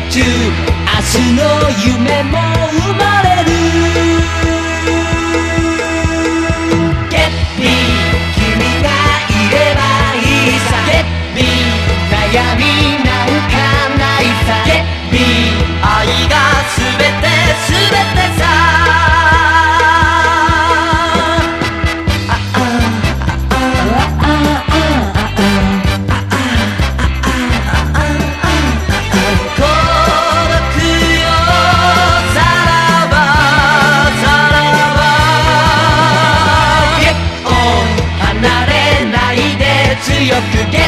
中明日の夢も生まれる。 Get me 君がいればいいさ。 Get me 悩みなんかないさ。 Get me 愛がすべてすべてさ。強く